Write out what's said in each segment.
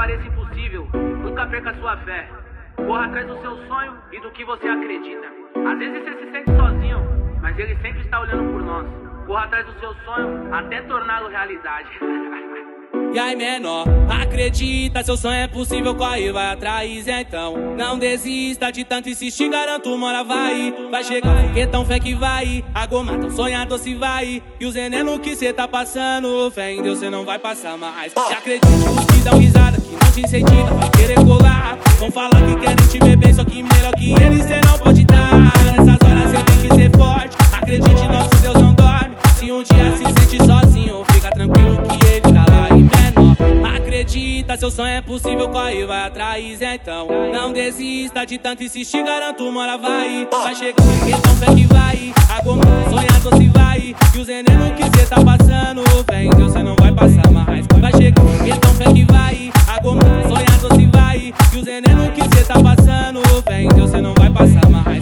pareça impossível, nunca perca sua fé. Corra atrás do seu sonho e do que você acredita. Às vezes você se sente sozinho, mas ele sempre está olhando por nós. Corra atrás do seu sonho até torná-lo realidade. E aí, menor, acredita, seu sonho é possível, corre, vai atrás, então. Não desista de tanto insistir, garanto, uma hora vai chegar, foguetão, fé que vai. A goma tão sonhador se vai. E o veneno que cê tá passando, fé em Deus, cê não vai passar mais. E acredite, os que dão risada, que não te incentiva, vai querer colar. Vão falar que querem te ver bem, só que melhor que eles cê não pode dar. Nessas horas cê tem que ser forte, acredite, nosso Deus não dorme. Se um dia se sente sozinho, fica tranquilo que ele tá lá. E menor, acredita, seu sonho é possível, corre, vai atrás, então. Não desista de tanto insistir, garanto, uma hora vai chegar, então fé que vai. A goma sonhador se vai. E os veneno que cê tá passando, fé em Deus, cê não vai passar mais. Vai chegar, então fé que vai. A goma sonhador se vai. E os veneno que cê tá passando, fé em Deus, cê não vai passar mais.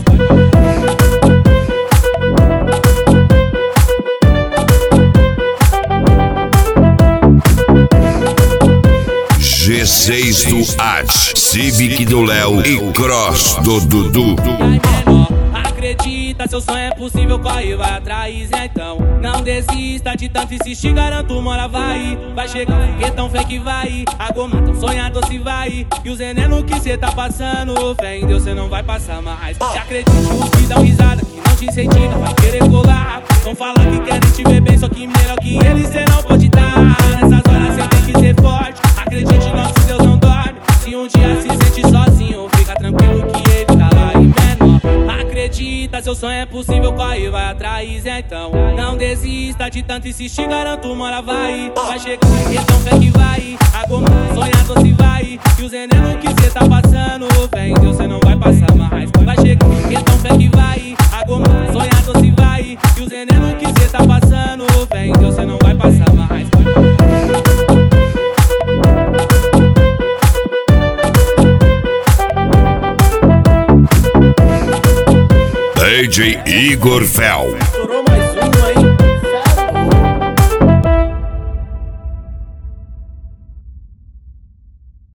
G6 do At, Civic do Léo e Cross do Dudu. E aí, menor, acredita, seu sonho é possível, corre, vai atrás, então. Não desista de tanto insistir, garanto, uma hora vai chegar, foguetão, fé que vai. A goma tão sonhador se vai. E os veneno que cê tá passando, fé em Deus, cê não vai passar mais. E acredite, os que dão risada, que não te incentiva, vai querer colar. Vão falar que querem te ver bem, só que melhor que eles cê não pode dar. Nessas horas cê tem que ser forte, acredite, nosso Deus não dorme. Se um dia se sente sozinho, fica tranquilo que ele tá lá. E menor, acredita, seu sonho é possível, corre, vai atrás, então. Não desista de tanto insistir, garanto, uma hora vai chegar, então fé que vai. A goma sonhador se vai. E os veneno que cê tá passando, fé em Deus, cê não vai passar mais. Vai chegar, então fé que vai. A goma sonhador se vai. E os veneno que cê tá passando, fé em Deus, cê não vai passar mais. DJ Igor Fel.